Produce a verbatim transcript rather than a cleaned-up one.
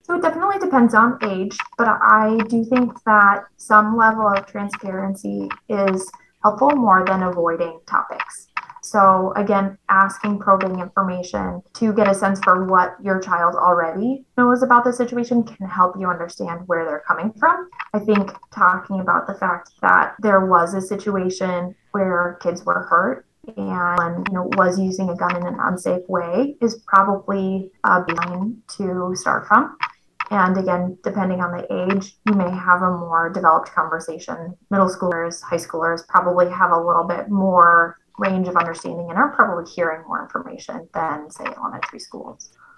So it definitely depends on age, but I do think that some level of transparency is helpful more than avoiding topics. So again, asking probing information to get a sense for what your child already knows about the situation can help you understand where they're coming from. I think talking about the fact that there was a situation where kids were hurt and you know was using a gun in an unsafe way is probably a baseline to start from. And again, depending on the age, you may have a more developed conversation. Middle schoolers, high schoolers probably have a little bit more range of understanding and are probably hearing more information than, say, elementary schools.